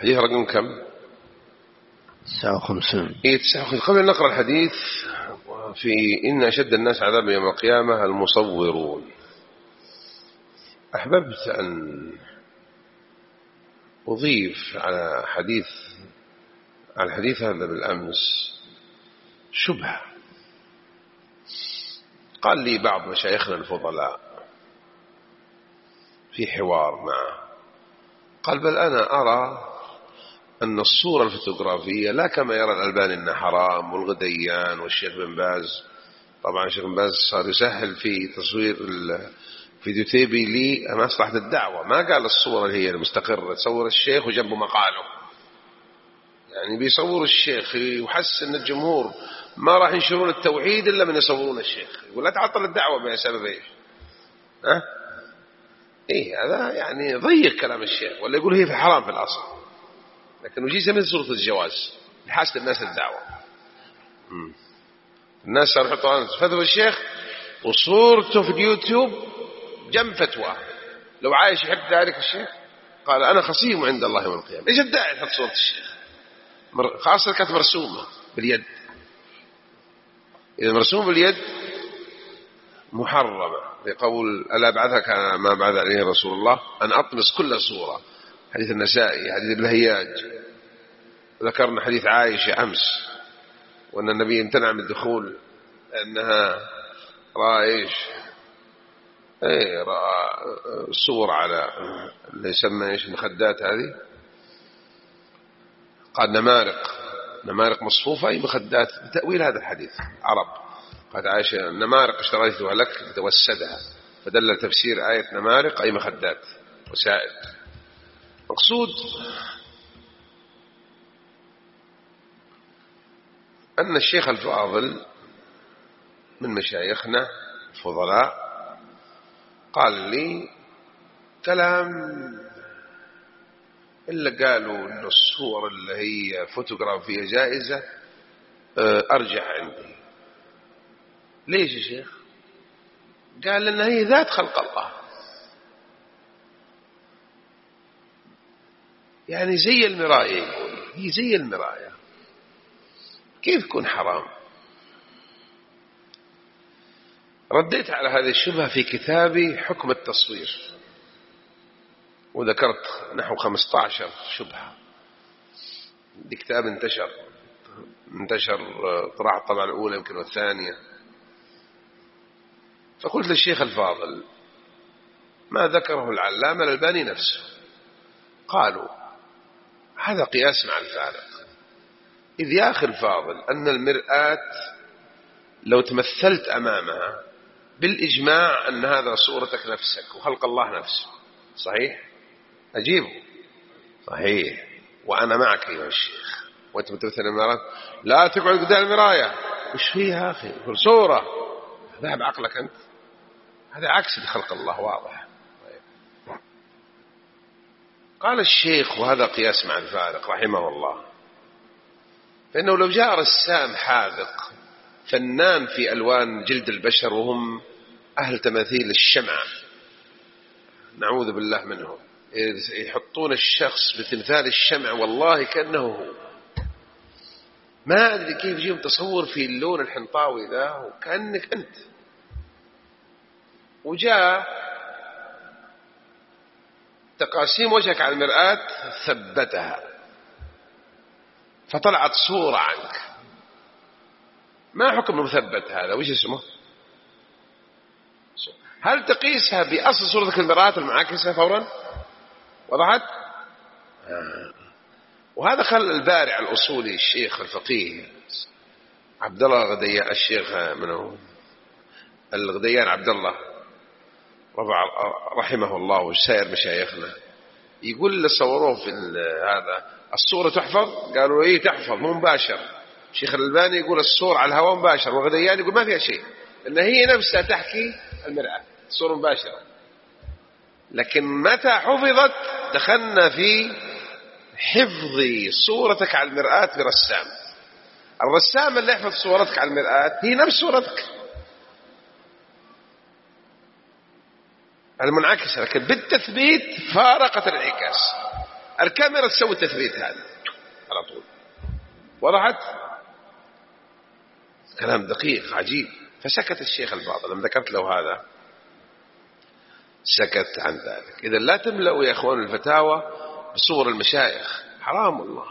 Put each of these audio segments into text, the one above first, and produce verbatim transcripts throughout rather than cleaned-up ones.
حديث رقم كم؟ تسعة وخمسين. إيه تسعة وخمسين. قبل أن نقرأ الحديث، في إن أشد الناس عذابا يوم القيامة المصورون. أحببت أن أضيف على حديث على الحديث هذا بالأمس شبهة. قال لي بعض مشايخنا الفضلاء في حوار معه، قال بل أنا أرى أن الصورة الفوتوغرافية لا كما يرى الألباني أنها حرام والغديان والشيخ بن باز. طبعا الشيخ بن باز صار يسهل في تصوير الفيديو تيبي لمصلحة الدعوة، ما قال الصورة اللي هي المستقرة تصور الشيخ وجنبه مقاله، يعني بيصور الشيخ وحس أن الجمهور ما راح ينشرون التوحيد إلا من يصورون الشيخ، يقول لا تعطل الدعوة بسبب إيش؟ ها؟ إيه هذا يعني ضيق كلام الشيخ، ولا يقول هي في الحرام في الأصل، لكن وجيزة من صورة الجواز لحاسة الناس الدعوة. مم. الناس صاروا يحطوا فتوى الشيخ وصورته في اليوتيوب جنب فتوى. لو عايش يحب ذلك الشيخ قال أنا خصيم عند الله يوم القيامة. إيش الداعي تحط صورة الشيخ؟ خاصة كانت مرسومة باليد. إذا مرسوم باليد محرمة، لقول ألا بعثك ما بعث عليه رسول الله أن أطمس كل صورة. حديث النسائي، حديث ابن هياج. ذكرنا حديث عائشة أمس، وأن النبي امتنع من الدخول أنها رأى إيش؟ إيه رأى صور على اللي يسمى إيش المخدات هذه، قال نمارق نمارق مصفوفة أي مخدات، بتأويل هذا الحديث عرب. قالت عائشة نمارق اشتريتها لك لتوسدها، فدل تفسير آية نمارق أي مخدات وسائل. مقصود أن الشيخ الفاضل من مشايخنا الفضلاء قال لي كلام إلا قالوا أن الصور اللي هي فوتوغرافية جائزة أرجح عندي. ليش يا شيخ؟ قال لأن هي ذات خلق الله، يعني زي المراية، يقول هي زي المراية، كيف تكون حرام؟ رديت على هذه الشبهة في كتابي حكم التصوير، وذكرت نحو خمسة عشر شبهة. دي كتاب انتشر انتشر طرح الطبعة الأولى يمكن والثانية. فقلت للشيخ الفاضل ما ذكره العلامة الألباني نفسه. قالوا هذا قياس مع الفارق، إذ يا أخي الفاضل أن المرآة لو تمثلت أمامها بالإجماع أن هذا صورتك نفسك وخلق الله نفسه، صحيح؟ أجيبه صحيح، وأنا معك أيها الشيخ، وأنت متمثل المرآة لا تقعد قدام المراية. وش فيها أخي؟ كل صورة ذهب عقلك أنت، هذا عكس خلق الله واضح. قال الشيخ وهذا قياس مع الفارق رحمه الله، فإنه لو جاء رسام حاذق فنان في ألوان جلد البشر وهم أهل تماثيل الشمع نعوذ بالله منهم، يحطون الشخص بتمثال الشمع والله كأنه هو، ما أدري كيف يجيهم تصور في اللون الحنطاوي ذا وكأنك أنت، وجاء تقاسيم وجهك على المرآة ثبتها فطلعت صورة عنك، ما حكم مثبت هذا؟ وش اسمه؟ هل تقيسها بأصل صورتك المرآة المعاكسة فورا؟ وضحت؟ آه. وهذا خل البارع الأصولي الشيخ الفقيه عبد الله الغديان، الشيخ منه الغديان عبد الله رفع رحمه الله وسائر مشايخنا، يقول اللي صوروه في هذا الصورة تحفظ، قالوا ايه تحفظ مو مباشر. الشيخ الألباني يقول الصورة على الهواء مباشر، والغديان يقول ما فيها شيء، لأن هي نفسها تحكي المرآة الصورة مباشرة. لكن متى حفظت دخلنا في حفظ صورتك على المرآة برسام. الرسام اللي يحفظ صورتك على المرآة هي نفس صورتك المنعكسة، لكن بالتثبيت فارقت الانعكاس. الكاميرا تسوي التثبيت هذا على طول. وضحت؟ كلام دقيق عجيب. فسكت الشيخ الفاضل لما ذكرت له هذا، سكت عن ذلك. إذا لا تملأوا يا إخوان الفتاوى بصور المشايخ، حرام والله.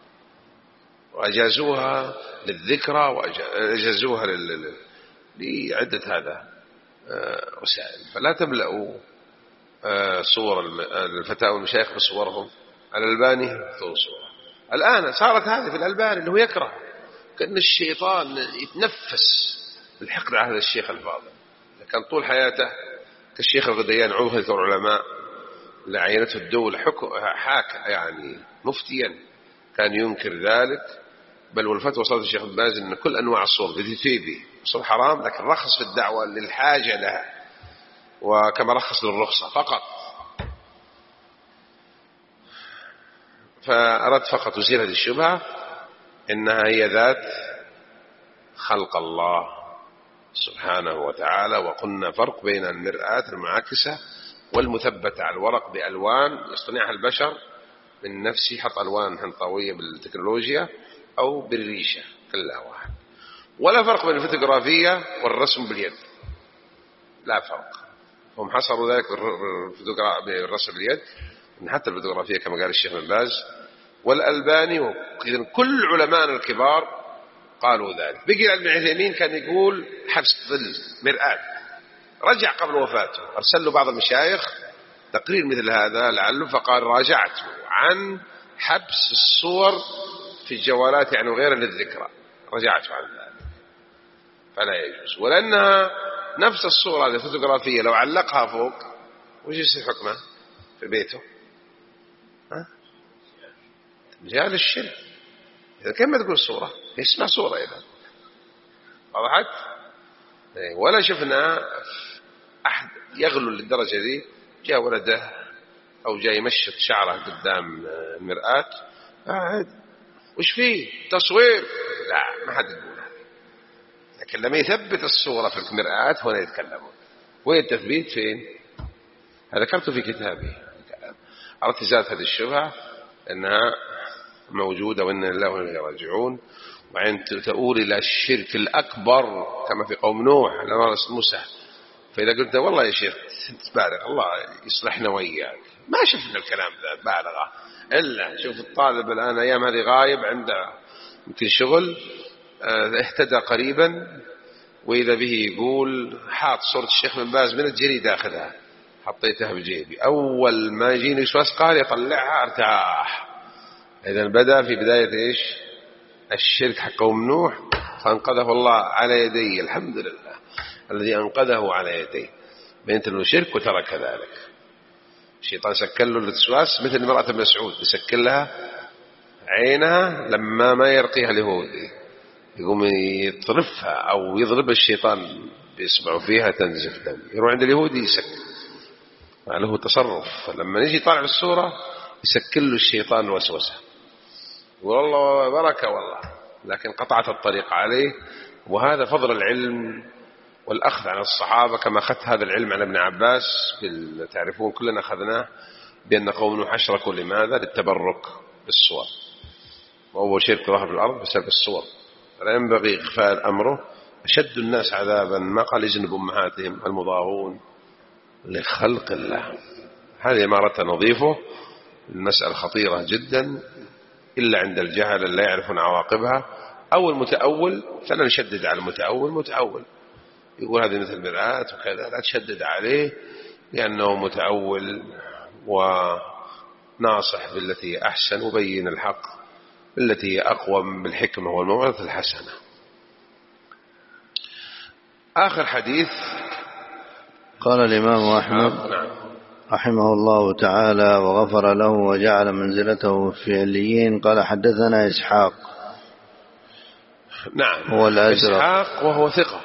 وأجازوها للذكرى وأجازوها لعدة هذا وسائل. فلا تملأوا صور الفتاوى المشايخ بصورهم. الألباني ثور صورة. الآن صارت هذه في الألباني أنه يكره، كأن الشيطان يتنفس الحقد على هذا الشيخ الفاضل. كان طول حياته كالشيخ الغديان عضو هيئة العلماء اللي عينته الدولة حاك يعني مفتيا، كان ينكر ذلك. بل والفتوى وصلت الشيخ ابن باز أن كل أنواع الصور بتثيبي صور حرام، لكن رخص في الدعوة للحاجة لها، وكما رخص للرخصة فقط. فأردت فقط أزيل هذه الشبهة، إنها هي ذات خلق الله سبحانه وتعالى. وقلنا فرق بين المرآة المعاكسة والمثبتة على الورق بألوان يصنعها البشر من نفسه، حط ألوان حنطوية بالتكنولوجيا أو بالريشة، كلها واحد. ولا فرق بين الفوتوغرافية والرسم باليد، لا فرق. هم حصروا ذلك بالرسم باليد، إن حتى الفوتوغرافية كما قال الشيخ بن باز والألباني وإذن كل علماء الكبار قالوا ذلك. بقي ابن عثيمين كان يقول حبس ظل مرآة، رجع قبل وفاته، أرسل له بعض المشايخ تقرير مثل هذا لعله، فقال راجعته عن حبس الصور في الجوالات يعني وغيرها للذكرى، رجعته عن ذلك فلا يجوز. ولأنها نفس الصورة هذه الفوتوغرافية لو علقها فوق وش يصير حكمه في بيته؟ ها؟ مجال الشرك. إذا كان ما تقول صورة يسمع صورة إذا وضحت. ولا شفنا أحد يغلو للدرجة دي، جاء ولده أو جاء يمشط شعره قدام المرآة قاعد وش فيه تصوير، لا ما حد يقول. لكن لما يثبت الصورة في المرآة هنا يتكلمون. وين التثبيت فين؟ هذا ذكرته في كتابي. أردت إزالة هذه الشبهة أنها موجودة وإن الله وإنا إليه راجعون. وعند تقول إلى الشرك الأكبر كما في قوم نوح لما موسى، فإذا قلت والله يا شيخ تبالغ الله يصلحنا وياك، ما شفنا الكلام ذا بالغة. إلا شوف الطالب الآن أيام هذه غايب عنده يمكن شغل، اهتدى قريبا وإذا به يقول حاط صورة الشيخ بن باز من الجريدة أخذها حطيتها بجيبي، أول ما يجيني وسواس قال يطلعها ارتاح. إذا بدأ في بداية إيش الشرك حق قوم نوح، فأنقذه الله على يدي الحمد لله الذي أنقذه على يديه. بينت أنه شرك وترك ذلك. الشيطان سكل له الوسواس مثل امرأة ابن مسعود يسكل لها عينها لما ما يرقيها اليهودي، يقوم يطرفها أو يضرب الشيطان بيسمعوا فيها تنزف دم، يروح عند اليهودي يسكل له تصرف. فلما يجي طالع الصورة يسكل له الشيطان الوسوسة، والله بركة والله، لكن قطعت الطريق عليه. وهذا فضل العلم والأخذ عن الصحابة، كما أخذت هذا العلم عن ابن عباس تعرفون كلنا أخذناه بأن قوم نوح أشركوا لماذا؟ للتبرك بالصور، وأول شرك ظهر في الأرض بسبب الصور. فلا ينبغي إغفال أمره. أشد الناس عذابا ما قال يجنب أمهاتهم المضاهون لخلق الله. هذه مرة نضيفه. المسألة خطيرة جدا إلا عند الجهل لا يعرفون عواقبها أو المتأول. فلا نشدد على المتأول، متأول يقول هذه مثل مرآة وكذا، لا تشدد عليه لأنه متأول وناصح بالتي أحسن وبين الحق بالتي هي أقوم بالحكمة والموعظة الحسنة. آخر حديث قال الإمام أحمد رحمه الله تعالى وغفر له وجعل منزلته في عليين. قال حدثنا إسحاق نعم هو الأزرق إسحاق وهو ثقة،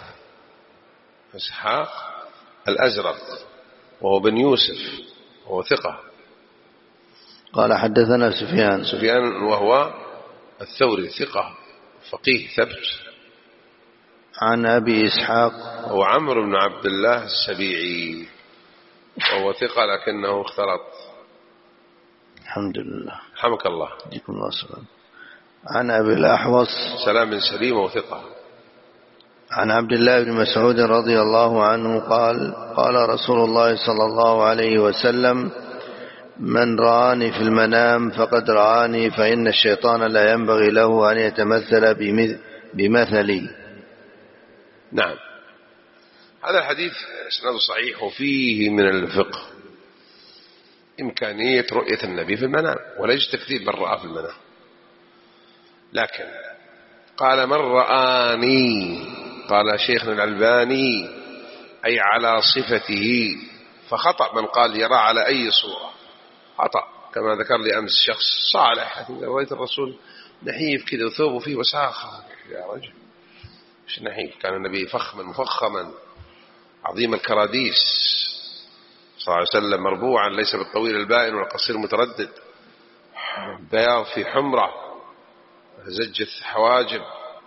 إسحاق الأزرق وهو بن يوسف وهو ثقة. قال حدثنا سفيان سفيان وهو الثوري ثقة فقيه ثبت. عن أبي إسحاق هو عمرو بن عبد الله السبيعي وهو ثقة لكنه اختلط الحمد لله. حمك الله. يجيكم الله السلام. عن أبي الأحوص سلام سليم وثقة. عن عبد الله بن مسعود رضي الله عنه قال قال رسول الله صلى الله عليه وسلم: من رآني في المنام فقد رآني، فإن الشيطان لا ينبغي له أن يتمثل بمثلي. نعم، هذا الحديث إسناده صحيح، وفيه من الفقه إمكانية رؤية النبي في المنام، وليس تكذيب من رأى في المنام. لكن قال من رآني، قال شيخنا الألباني أي على صفته، فخطأ من قال يرى على أي صورة، خطأ. كما ذكر لي أمس شخص صالح رأيت الرسول نحيف كذا وثوبه فيه وساخة، يا رجل مش نحيف، كان النبي فخما مفخما عظيم الكراديس صلى الله عليه وسلم، مربوعا ليس بالطويل البائن والقصير متردد، بياض في حمرة، زجة حواجب،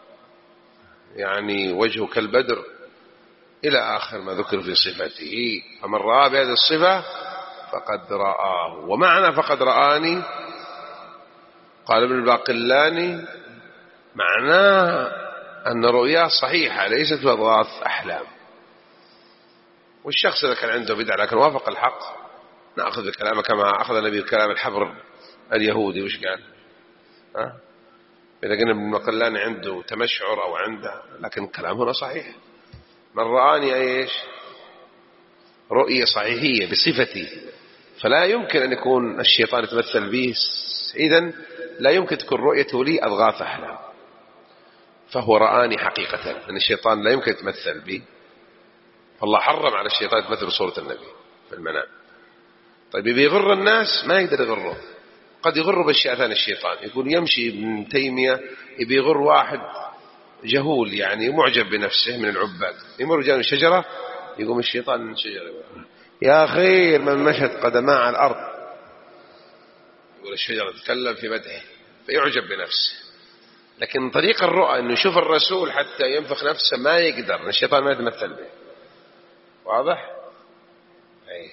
يعني وجهه كالبدر، إلى آخر ما ذكر في صفته. فمن رأى بهذه الصفة فقد رآه. ومعنى فقد رآني قال ابن الباقلاني معناه أن رؤياه صحيحة ليست بأضغاث أحلام. والشخص إذا كان عنده بدعة لكن وافق الحق نأخذ بكلامه كما أخذ النبي بكلام الحبر اليهودي. وش قال؟ ها؟ إذا قلنا ابن الباقلاني عنده تمشعر أو عنده، لكن كلامه هنا صحيح. من رآني إيش؟ رؤية صحيحية بصفتي، فلا يمكن أن يكون الشيطان يتمثل به، إذن لا يمكن تكون رؤيته لي أضغاث أحلام، فهو رآني حقيقة، أن الشيطان لا يمكن يتمثل به. فالله حرم على الشيطان يتمثل بصورة النبي في المنام. طيب بيغر الناس ما يقدر يغره، قد يغر بالشيء ثاني. الشيطان يقول يمشي ابن تيمية يبي يغر واحد جهول يعني معجب بنفسه من العباد، يمر جانب الشجرة يقوم الشيطان من الشجرة يا خير من مشت قدماه على الأرض، يقول الشجرة تتكلم في مدحه فيعجب بنفسه. لكن طريق الرؤى أنه يشوف الرسول حتى ينفخ نفسه ما يقدر، الشيطان ما يتمثل به. واضح؟ أي.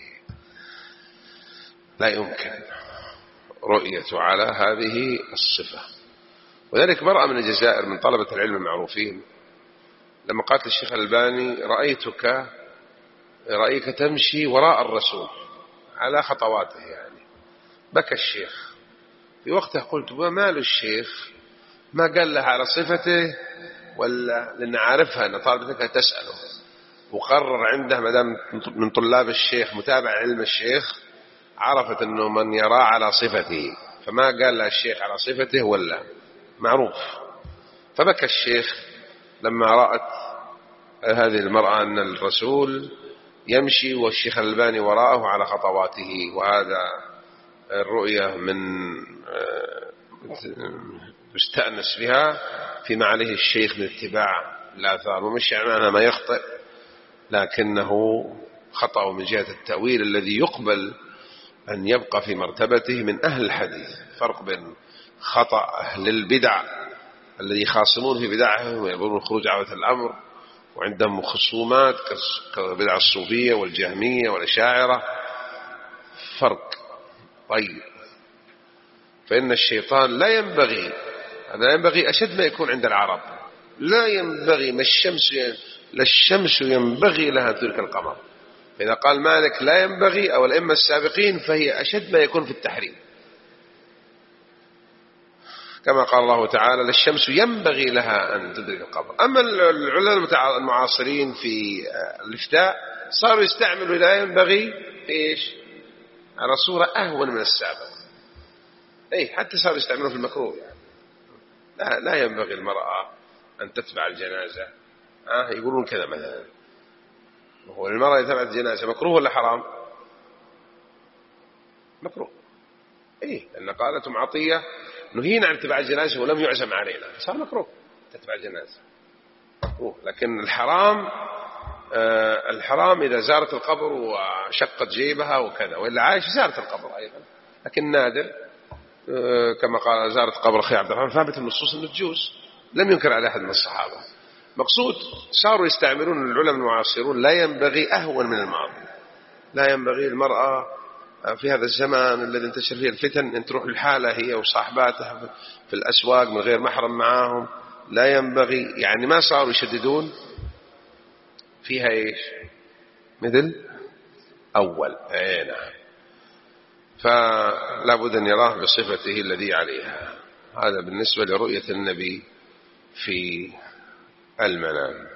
لا يمكن رؤية على هذه الصفة. وذلك مرأة من الجزائر من طلبة العلم المعروفين لما قالت للشيخ الألباني رأيتك رأيك تمشي وراء الرسول على خطواته، يعني بكى الشيخ. في وقته قلت ما مال الشيخ، ما قال لها على صفته ولا لأن عارفها أن طالبتك تسأله، وقرر عنده مدام من طلاب الشيخ متابع علم الشيخ عرفت أنه من يرى على صفته، فما قال لها الشيخ على صفته ولا معروف. فبكى الشيخ لما رأت هذه المرأة أن الرسول يمشي والشيخ الألباني وراءه على خطواته. وهذا الرؤية من يستأنس بها فيما عليه الشيخ من اتباع الآثار، ومش يعني ما يخطئ، لكنه خطأ من جهة التأويل الذي يقبل أن يبقى في مرتبته من أهل الحديث. فرق بين خطأ أهل البدع الذي يخاصمون في بدعهم ويقولون خروج عودة الأمر وعندهم خصومات كبدع الصوفية والجهمية والأشاعرة، فرق. طيب فإن الشيطان لا ينبغي، هذا ينبغي أشد ما يكون عند العرب، لا ينبغي ما الشمس لا الشمس ينبغي لها تلك القمر. فإذا قال مالك لا ينبغي أو الأئمة السابقين فهي أشد ما يكون في التحريم، كما قال الله تعالى للشمس ينبغي لها أن تدرك القمر. أما العلماء المعاصرين في الإفتاء صاروا يستعملوا لا ينبغي إيش على صورة أهون من السابق، أي حتى صاروا يستعملوا في المكروه، يعني لا, لا ينبغي المرأة أن تتبع الجنازة. آه يقولون كذا مثلا، هو المرأة يتبع الجنازة مكروه ولا حرام؟ مكروه. إيه لأن قالت أم عطية نهينا عن اتباع الجنازة ولم يعزم علينا، صار مكروه تتبع الجنازة مكروه. لكن الحرام آه الحرام إذا زارت القبر وشقت جيبها وكذا، وإلا عايش زارت القبر أيضا. لكن نادر آه كما قال زارت قبر أخي عبد الرحمن، ثابت النصوص أنه تجوز، لم ينكر على أحد من الصحابة. مقصود صاروا يستعملون العلماء المعاصرون لا ينبغي أهون من الماضي، لا ينبغي المرأة في هذا الزمان الذي انتشر فيه الفتن أن تروح الحالة هي وصاحباتها في الأسواق من غير محرم معاهم، لا ينبغي. يعني ما صاروا يشددون فيها إيش مثل أول. أي نعم. فلا بد أن يراه بصفته الذي عليها. هذا بالنسبة لرؤية النبي في المنام.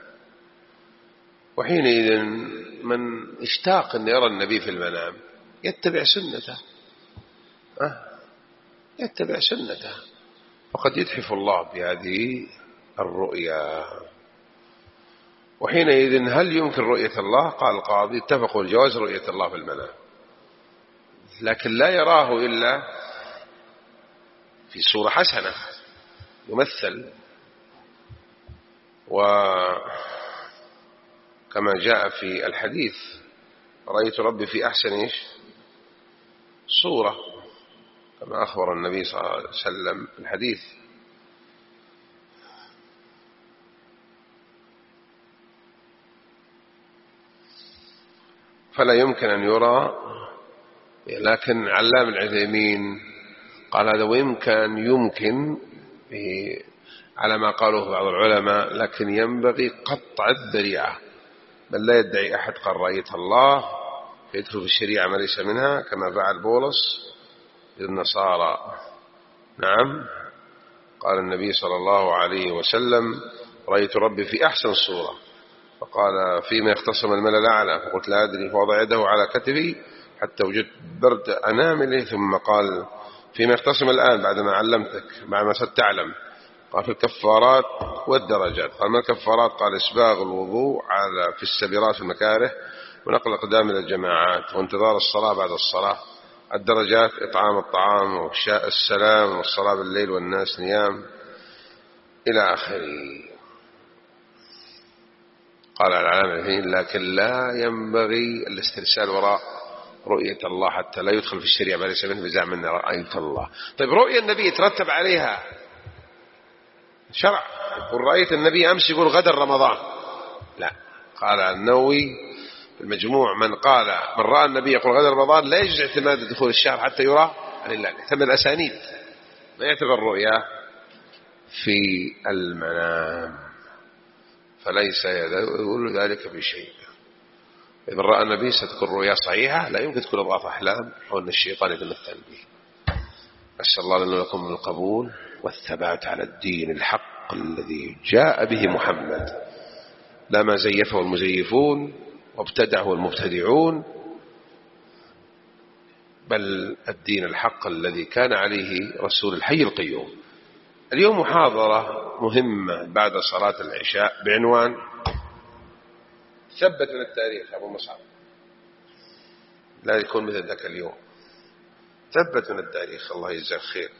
وحينئذ من اشتاق أن يرى النبي في المنام يتبع سنته، أه؟ يتبع سنته، فقد يتحف الله بهذه الرؤيا. وحينئذ هل يمكن رؤية الله؟ قال القاضي اتفقوا الجواز رؤية الله في المنام، لكن لا يراه إلا في صورة حسنة يمثل. وكما جاء في الحديث رأيت ربي في أحسن إيش صورة، كما أخبر النبي صلى الله عليه وسلم في الحديث. فلا يمكن أن يرى. لكن علام العثيمين قال هذا وإن كان يمكن على ما قالوه بعض العلماء، لكن ينبغي قطع الذريعة، بل لا يدعي أحد قال رأيت الله فيدخل في الشريعة ما ليس منها كما فعل بولس للنصارى. نعم. قال النبي صلى الله عليه وسلم رأيت ربي في أحسن صورة، فقال فيما يختصم الملأ الأعلى، فقلت لا أدري، فوضع يده على كتفي حتى وجدت برد أنامله، ثم قال فيما يختصم الآن بعدما علمتك بعدما صرت تعلم؟ قال في الكفارات والدرجات. قال ما الكفارات؟ قال إسباغ الوضوء على في السبيرات في المكاره، ونقل الأقدام إلى الجماعات، وانتظار الصلاة بعد الصلاة. الدرجات إطعام الطعام وإفشاء السلام والصلاة بالليل والناس نيام إلى آخره. قال العلامة لكن لا ينبغي الاسترسال وراء رؤية الله حتى لا يدخل في الشريعة ما ليس منه بزعم أن رأيت الله. طيب رؤية النبي يترتب عليها شرع، يقول رأيت النبي أمس يقول غدا رمضان، لا. قال النووي في المجموع من قال من رأى النبي يقول غدا رمضان لا يجوز اعتماد دخول الشهر حتى يرى عن الله، يعتمد الأسانيد، ما يعتبر رؤيا في المنام، فليس يقول ذلك بشيء. إذا رأى النبي ستكون رؤيا صحيحة، لا يمكن تكون أضعاف أحلام أو أن الشيطان يتمثل به. أسأل الله لنا ولكم من القبول والثبات على الدين الحق الذي جاء به محمد، لا ما زيفه المزيفون وابتدعه المبتدعون، بل الدين الحق الذي كان عليه رسول الحي القيوم. اليوم محاضرة مهمة بعد صلاة العشاء بعنوان ثبت من التاريخ. أبو مصعب لا يكون مثل ذاك اليوم، ثبت من التاريخ. الله يجزاك خير.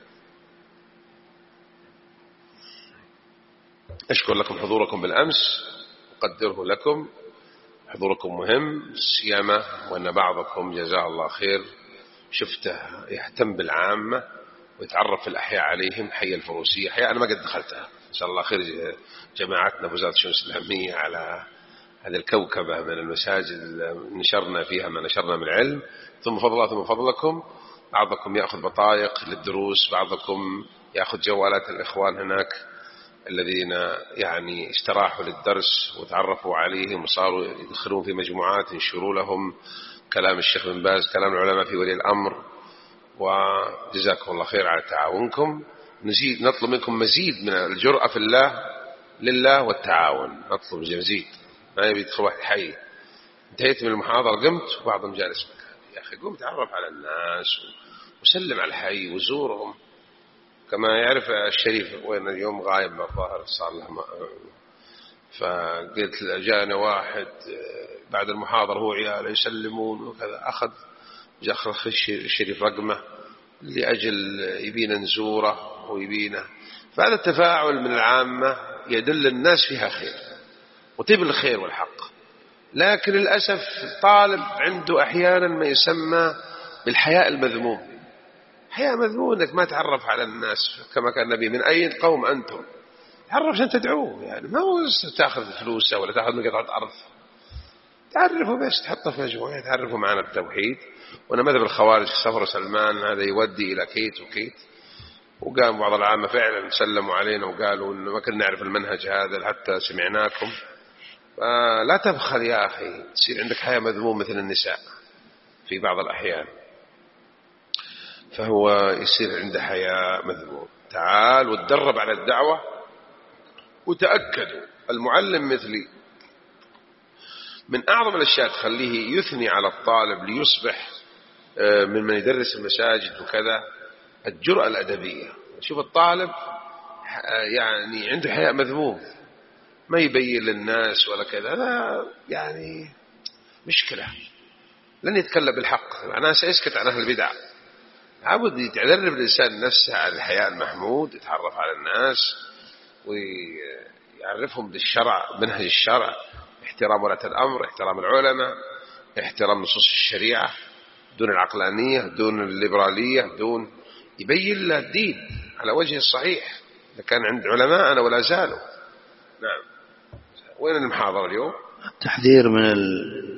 أشكر لكم حضوركم بالأمس، أقدره لكم، حضوركم مهم سيما وأن بعضكم جزاه الله خير شفته يهتم بالعامة ويتعرف في الأحياء عليهم. حي الفروسية حياء أنا ما قد دخلتها، إن شاء الله خير جماعتنا بوزارة الشؤون الإسلامية على هذه الكوكبة من المساجد نشرنا فيها ما نشرنا من العلم. ثم فضل الله ثم فضلكم، بعضكم يأخذ بطايق للدروس، بعضكم يأخذ جوالات الإخوان هناك الذين يعني استراحوا للدرس وتعرفوا عليهم وصاروا يدخلون في مجموعات ينشروا لهم كلام الشيخ بن باز، كلام العلماء في ولي الأمر. وجزاكم الله خير على تعاونكم. نزيد نطلب منكم مزيد من الجرأة في الله لله والتعاون، نطلب مزيد، ما يبي يدخل واحد حي. انتهيت من المحاضرة قمت وبعضهم جالس مكاني، يا أخي قم تعرف على الناس وسلم على الحي وزورهم. كما يعرف الشريف وين اليوم غايب من الظاهر صار له ما... فقلت جاءنا واحد بعد المحاضرة هو عياله يسلمون وكذا، أخذ جاء الشريف رقمه لأجل يبينا نزوره ويبينا. فهذا التفاعل من العامة يدل الناس فيها خير وتبل الخير والحق. لكن للأسف طالب عنده أحيانا ما يسمى بالحياء المذموم. حياء مذموم انك ما تعرف على الناس كما كان النبي من أي قوم أنتم، تعرف عشان تدعوه، يعني ما هو تأخذ فلوسه ولا تأخذ من قطعة أرض. تعرفوا بس تحطه في مجموعة، تعرفوا معنا التوحيد. وأنا مذهب الخوارج في سفر سلمان هذا يودي إلى كيت وكيت. وقام بعض العامة فعلا سلموا علينا وقالوا إنه ما كنا نعرف المنهج هذا حتى سمعناكم. فلا تبخل يا أخي، تصير عندك حياة مذموم مثل النساء في بعض الأحيان، فهو يصير عنده حياة مذموم. تعال وتدرب على الدعوة، وتأكدوا المعلم مثلي من أعظم الأشياء تخليه يثني على الطالب ليصبح من من يدرس المساجد وكذا الجرأة الأدبية. شوف الطالب يعني عنده حياء مذموم، ما يبين للناس ولا كذا، لا يعني مشكلة، لن يتكلم بالحق، معناه سيسكت عن أهل البدع. عبد يتدرب الإنسان نفسه على الحياء المحمود، يتعرف على الناس ويعرفهم بالشرع، منهج الشرع، احترام ولاة الأمر، احترام العلماء، احترام نصوص الشريعة دون العقلانية، دون الليبرالية، دون يبين له الدين على وجه الصحيح. إذا كان عند علماءنا ولا زالوا. نعم. وين المحاضرة اليوم؟ التحذير من ال...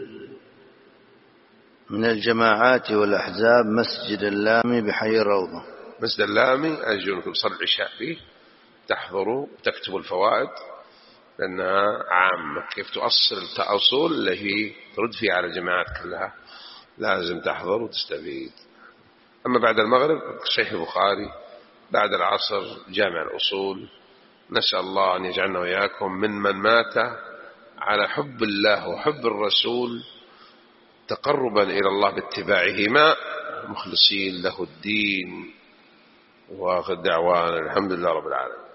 من الجماعات والأحزاب. مسجد اللامي بحي الروضة. مسجد اللامي أرجو أنكم تصلوا العشاء فيه، تحضروا وتكتبوا الفوائد لأنها عامة، كيف تؤصل التأصول اللي هي ترد فيها على الجماعات كلها، لازم تحضر وتستفيد. أما بعد المغرب صحيح البخاري، بعد العصر جامع الأصول. نسأل الله أن يجعلنا وإياكم من من مات على حب الله وحب الرسول تقربا إلى الله باتباعهما مخلصين له الدين. وآخر دعوانا الحمد لله رب العالمين.